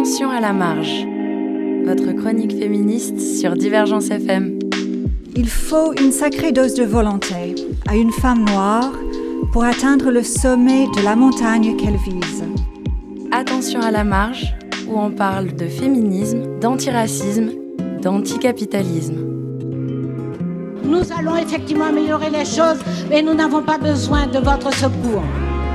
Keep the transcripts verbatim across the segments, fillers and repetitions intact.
Attention à la marge, votre chronique féministe sur Divergence F M. Il faut une sacrée dose de volonté à une femme noire pour atteindre le sommet de la montagne qu'elle vise. Attention à la marge, où on parle de féminisme, d'antiracisme, d'anticapitalisme. Nous allons effectivement améliorer les choses, mais nous n'avons pas besoin de votre secours.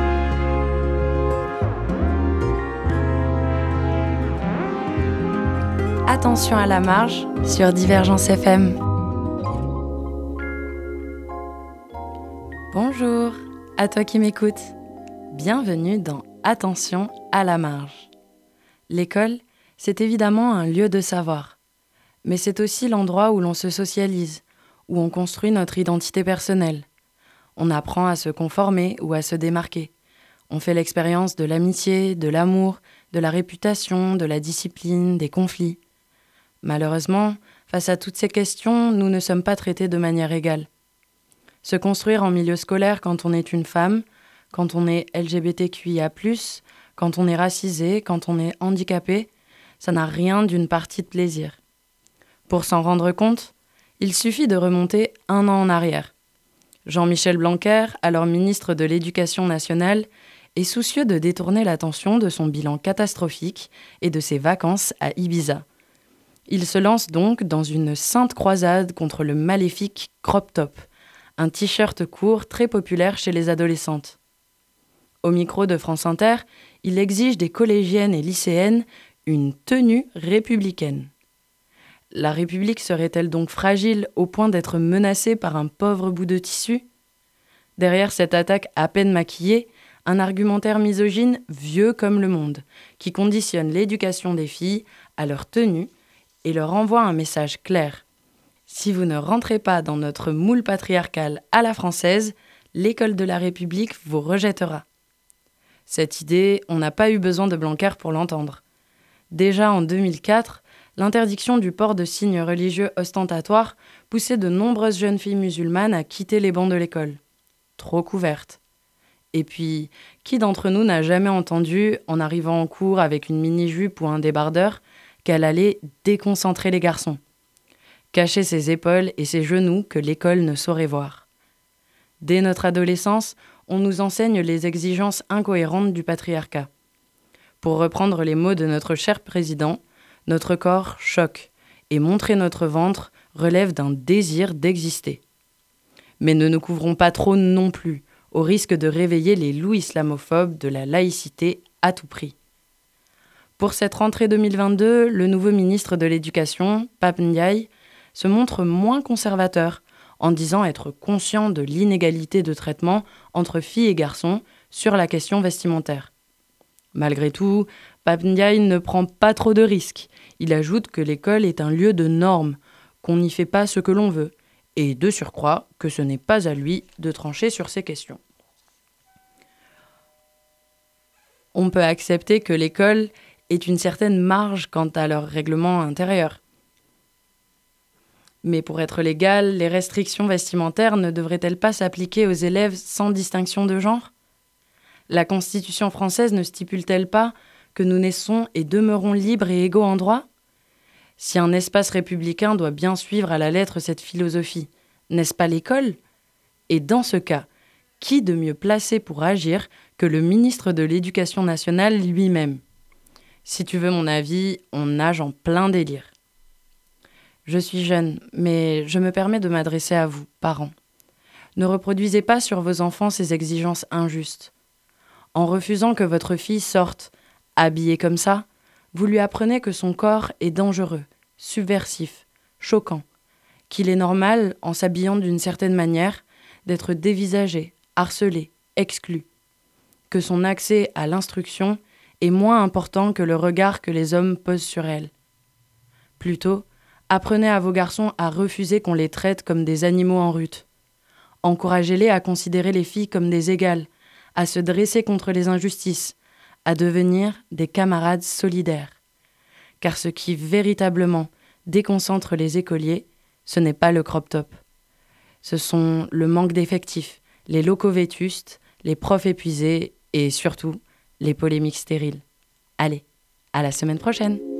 Attention à la marge sur Divergence F M. Bonjour, à toi qui m'écoutes. Bienvenue dans Attention à la marge. L'école, c'est évidemment un lieu de savoir. Mais c'est aussi l'endroit où l'on se socialise, où on construit notre identité personnelle. On apprend à se conformer ou à se démarquer. On fait l'expérience de l'amitié, de l'amour, de la réputation, de la discipline, des conflits. Malheureusement, face à toutes ces questions, nous ne sommes pas traités de manière égale. Se construire en milieu scolaire quand on est une femme, quand on est L G B T Q I A plus, quand on est racisé, quand on est handicapé, ça n'a rien d'une partie de plaisir. Pour s'en rendre compte, il suffit de remonter un an en arrière. Jean-Michel Blanquer, alors ministre de l'Éducation nationale, est soucieux de détourner l'attention de son bilan catastrophique et de ses vacances à Ibiza. Il se lance donc dans une sainte croisade contre le maléfique crop top, un t-shirt court très populaire chez les adolescentes. Au micro de France Inter, il exige des collégiennes et lycéennes une tenue républicaine. La République serait-elle donc fragile au point d'être menacée par un pauvre bout de tissu ? Derrière cette attaque à peine maquillée, un argumentaire misogyne vieux comme le monde, qui conditionne l'éducation des filles à leur tenue et leur envoie un message clair. Si vous ne rentrez pas dans notre moule patriarcal à la française, l'école de la République vous rejettera. Cette idée, on n'a pas eu besoin de Blanquer pour l'entendre. Déjà en deux mille quatre, l'interdiction du port de signes religieux ostentatoires poussait de nombreuses jeunes filles musulmanes à quitter les bancs de l'école. Trop couvertes. Et puis, qui d'entre nous n'a jamais entendu, en arrivant en cours avec une mini-jupe ou un débardeur, qu'elle allait déconcentrer les garçons, cacher ses épaules et ses genoux que l'école ne saurait voir. Dès notre adolescence, on nous enseigne les exigences incohérentes du patriarcat. Pour reprendre les mots de notre cher président, notre corps choque et montrer notre ventre relève d'un désir d'exister. Mais ne nous couvrons pas trop non plus, au risque de réveiller les loups islamophobes de la laïcité à tout prix. Pour cette rentrée deux mille vingt-deux, le nouveau ministre de l'Éducation, Pape Ndiaye, se montre moins conservateur en disant être conscient de l'inégalité de traitement entre filles et garçons sur la question vestimentaire. Malgré tout, Pape Ndiaye ne prend pas trop de risques. Il ajoute que l'école est un lieu de normes, qu'on n'y fait pas ce que l'on veut, et de surcroît que ce n'est pas à lui de trancher sur ces questions. On peut accepter que l'école ait une certaine marge quant à leur règlement intérieur. Mais pour être légales, les restrictions vestimentaires ne devraient-elles pas s'appliquer aux élèves sans distinction de genre ? La Constitution française ne stipule-t-elle pas que nous naissons et demeurons libres et égaux en droit ? Si un espace républicain doit bien suivre à la lettre cette philosophie, n'est-ce pas l'école ? Et dans ce cas, qui de mieux placé pour agir que le ministre de l'Éducation nationale lui-même ? Si tu veux mon avis, on nage en plein délire. Je suis jeune, mais je me permets de m'adresser à vous, parents. Ne reproduisez pas sur vos enfants ces exigences injustes. En refusant que votre fille sorte, habillée comme ça, vous lui apprenez que son corps est dangereux, subversif, choquant, qu'il est normal, en s'habillant d'une certaine manière, d'être dévisagé, harcelé, exclu, que son accès à l'instruction est moins important que le regard que les hommes posent sur elle. Plutôt, apprenez à vos garçons à refuser qu'on les traite comme des animaux en rut. Encouragez-les à considérer les filles comme des égales, à se dresser contre les injustices, à devenir des camarades solidaires. Car ce qui véritablement déconcentre les écoliers, ce n'est pas le crop top. Ce sont le manque d'effectifs, les locaux vétustes, les profs épuisés et surtout les polémiques stériles. Allez, À la semaine prochaine!